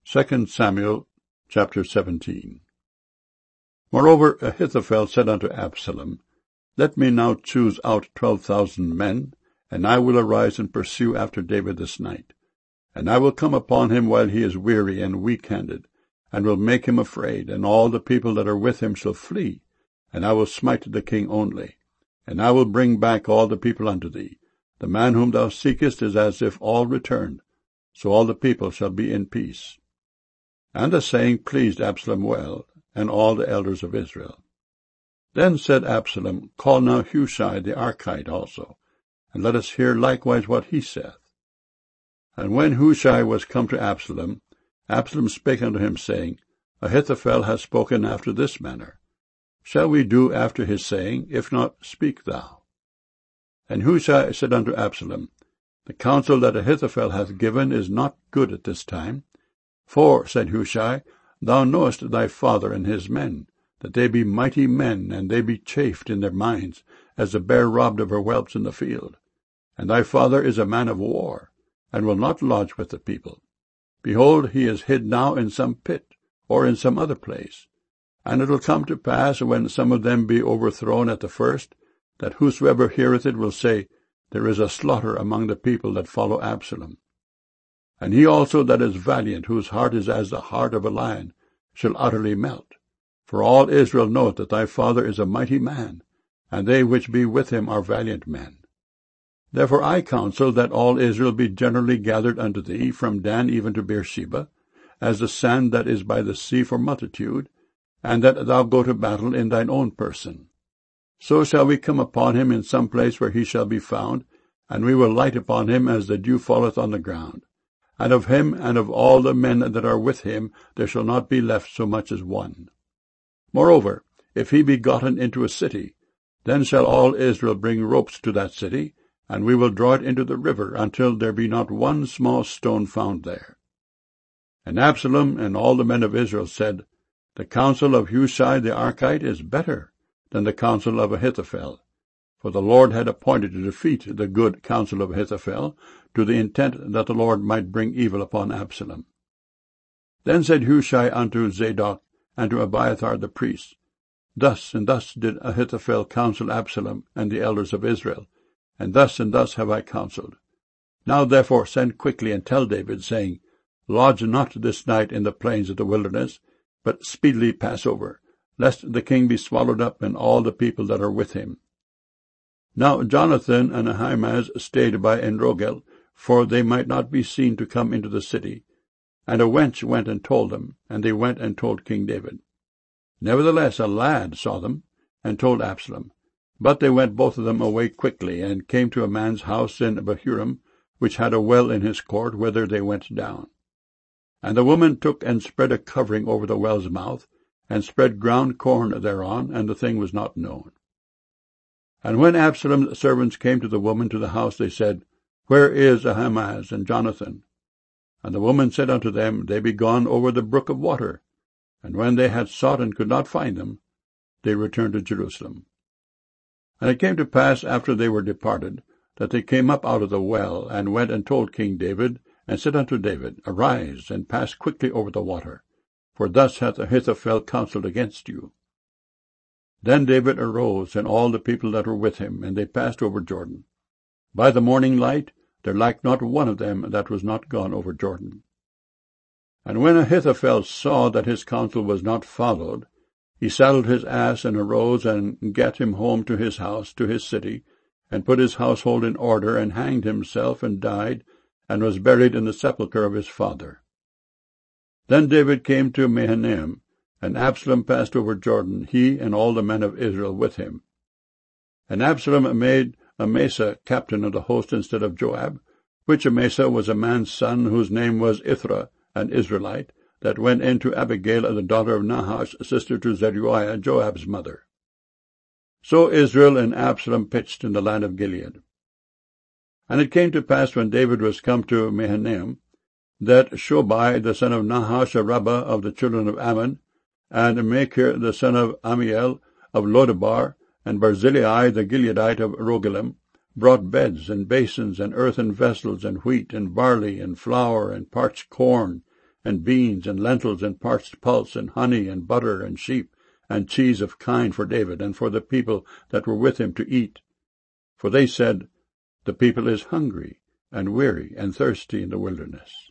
2 Samuel chapter 17. Moreover, Ahithophel said unto Absalom, Let me now choose out 12,000 men, and I will arise and pursue after David this night. And I will come upon him while he is weary and weak-handed, and will make him afraid, and all the people that are with him shall flee, and I will smite the king only. And I will bring back all the people unto thee. The man whom thou seekest is as if all returned, so all the people shall be in peace. And the saying pleased Absalom well, and all the elders of Israel. Then said Absalom, Call now Hushai the Archite also, and let us hear likewise what he saith. And when Hushai was come to Absalom, Absalom spake unto him, saying, Ahithophel hath spoken after this manner. Shall we do after his saying? If not, speak thou. And Hushai said unto Absalom, The counsel that Ahithophel hath given is not good at this time. For, said Hushai, thou knowest thy father and his men, that they be mighty men, and they be chafed in their minds, as the bear robbed of her whelps in the field. And thy father is a man of war, and will not lodge with the people. Behold, he is hid now in some pit, or in some other place. And it will come to pass, when some of them be overthrown at the first, that whosoever heareth it will say, There is a slaughter among the people that follow Absalom. And he also that is valiant, whose heart is as the heart of a lion, shall utterly melt. For all Israel knoweth that thy father is a mighty man, and they which be with him are valiant men. Therefore I counsel that all Israel be generally gathered unto thee, from Dan even to Beersheba, as the sand that is by the sea for multitude, and that thou go to battle in thine own person. So shall we come upon him in some place where he shall be found, and we will light upon him as the dew falleth on the ground. And of him and of all the men that are with him there shall not be left so much as one. Moreover, if he be gotten into a city, then shall all Israel bring ropes to that city, and we will draw it into the river, until there be not one small stone found there. And Absalom and all the men of Israel said, The counsel of Hushai the Archite is better than the counsel of Ahithophel. For the Lord had appointed to defeat the good counsel of Ahithophel, to the intent that the Lord might bring evil upon Absalom. Then said Hushai unto Zadok and to Abiathar the priests, Thus and thus did Ahithophel counsel Absalom and the elders of Israel, and thus have I counselled. Now therefore send quickly and tell David, saying, Lodge not this night in the plains of the wilderness, but speedily pass over, lest the king be swallowed up, and all the people that are with him. Now Jonathan and Ahimaaz stayed by Enrogel, for they might not be seen to come into the city. And a wench went and told them, and they went and told King David. Nevertheless a lad saw them, and told Absalom. But they went both of them away quickly, and came to a man's house in Bahurim, which had a well in his court, whither they went down. And the woman took and spread a covering over the well's mouth, and spread ground corn thereon, and the thing was not known. And when Absalom's servants came to the woman to the house, they said, Where is Ahimaaz and Jonathan? And the woman said unto them, They be gone over the brook of water. And when they had sought and could not find them, they returned to Jerusalem. And it came to pass, after they were departed, that they came up out of the well, and went and told King David, and said unto David, Arise, and pass quickly over the water, for thus hath Ahithophel counselled against you. Then David arose, and all the people that were with him, and they passed over Jordan. By the morning light there lacked not one of them that was not gone over Jordan. And when Ahithophel saw that his counsel was not followed, he saddled his ass, and arose, and gat him home to his house, to his city, and put his household in order, and hanged himself, and died, and was buried in the sepulchre of his father. Then David came to Mahanaim, and Absalom passed over Jordan, he and all the men of Israel with him. And Absalom made Amasa captain of the host instead of Joab, which Amasa was a man's son, whose name was Ithra, an Israelite, that went in to Abigail, the daughter of Nahash, sister to Zeruiah, Joab's mother. So Israel and Absalom pitched in the land of Gilead. And it came to pass, when David was come to Mahanaim, that Shobai the son of Nahash, a Rabbah of the children of Ammon, and Machir the son of Amiel of Lodebar, and Barzillai the Gileadite of Rogelim, brought beds and basins and earthen vessels and wheat and barley and flour and parched corn and beans, and lentils, and parched pulse, and honey, and butter, and sheep, and cheese of kine for David, and for the people that were with him to eat. For they said, The people is hungry, and weary, and thirsty in the wilderness.